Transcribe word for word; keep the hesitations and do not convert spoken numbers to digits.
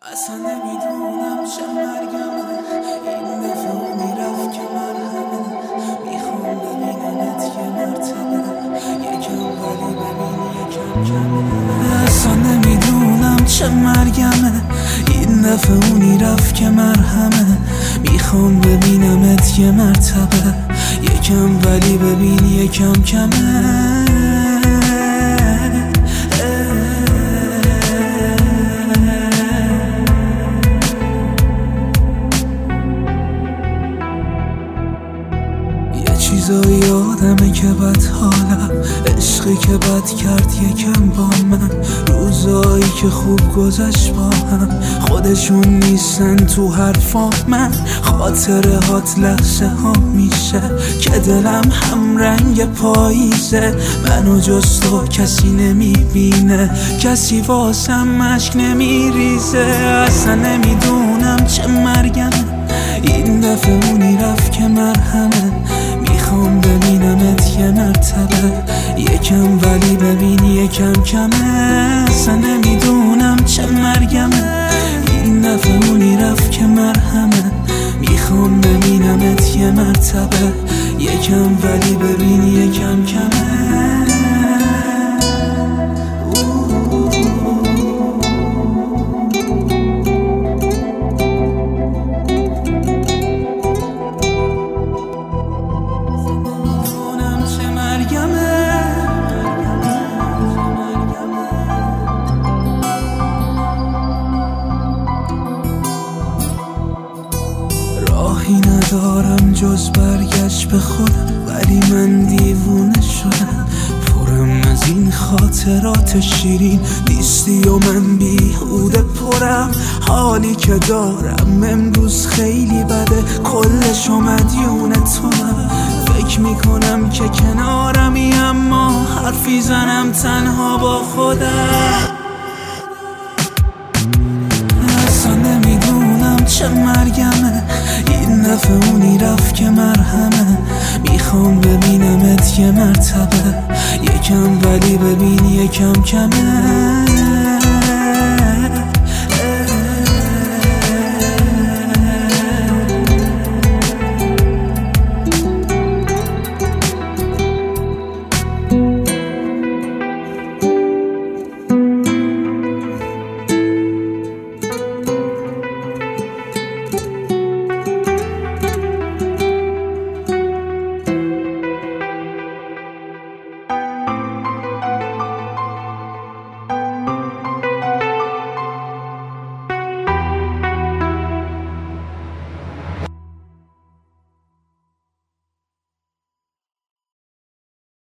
اصلا نمیدونم چه مرگمه این دفعه اونی رفت که مرهمه. میخوام ببینمت یه مرتبه یکم ولی ببین یکم کمه. اصلا نمیدونم چه مرگمه این دفعه اونی رفت که مرهمه. میخوام ببینمت یه مرتبه یکم ولی ببین یکم کمه. چیزایی یادمه که بد حالم، عشقی که بد کرد یکم با من، روزایی که خوب گذشت با هم خودشون نیستن تو حرفا. من خاطره هات لحظه ها میشه که دلم هم رنگ پاییزه. منو جز تو کسی نمیبینه، کسی واسم مشک نمیریزه. اصلا نمیدونم چه مرگم این دفعه اونی رفت که مرهمه. میخوام ببینمت یه مرتبه یکم ولی ببین یکم کمه. اصلا نمیدونم چه مرگمه این دفعه اونی رفت که مرهمه. میخوام ببینمت یه مرتبه یکم ولی ببین یکم کمه. راهی ندارم جز برگشت به خودم، ولی من دیوونه شدم. پرم از این خاطرات شیرین نیستی و من بیهوده پرم. حالی که دارم امروز خیلی بده، کلشو مدیون تونم. فکر میکنم که کنارمی اما حرفی زنم تنها با خودم. اصلا نمیدونم چه مرگمه این دفعه اونی رفت که مرهمه. میخوام ببینمت یه مرتبه یکم ولی ببین یکم کمه.